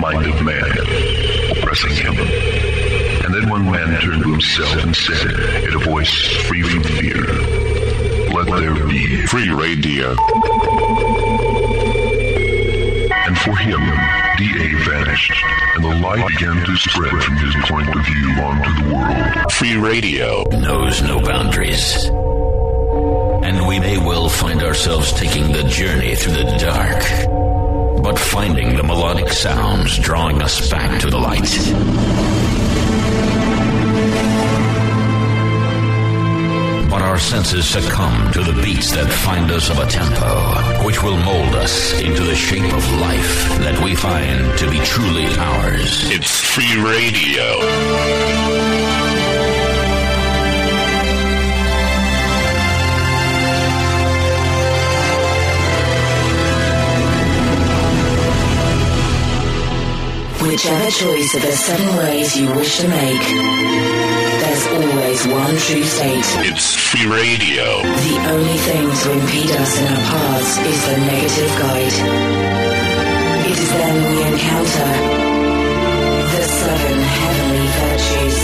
mind of man, oppressing him. And then one man turned to himself and said, in a voice free from fear, "Let there be free radio." And for him, D.A. vanished, and the light began to spread from his point of view onto the world. Free radio knows no boundaries. And we may well find ourselves taking the journey through the dark, but finding the melodic sounds drawing us back to the light. But our senses succumb to the beats that find us of a tempo, which will mold us into the shape of life that we find to be truly ours. It's free radio. Whichever choice of the 7 ways you wish to make, there's always one true state. It's free radio. The only thing to impede us in our paths is the negative guide. It is then we encounter the 7 heavenly virtues.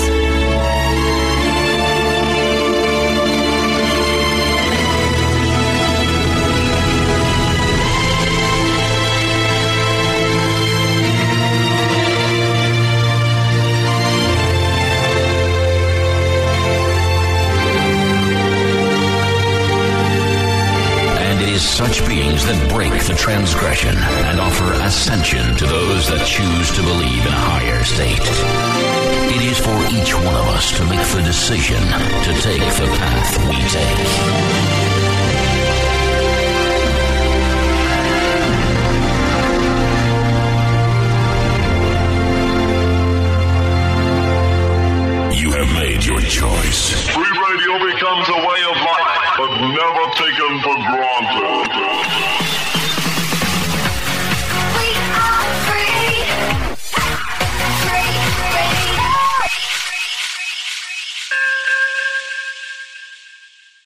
Such beings that break the transgression and offer ascension to those that choose to believe in a higher state. It is for each one of us to make the decision to take the path we take. You have made your choice. Free radio becomes a way of life, but never taken for granted.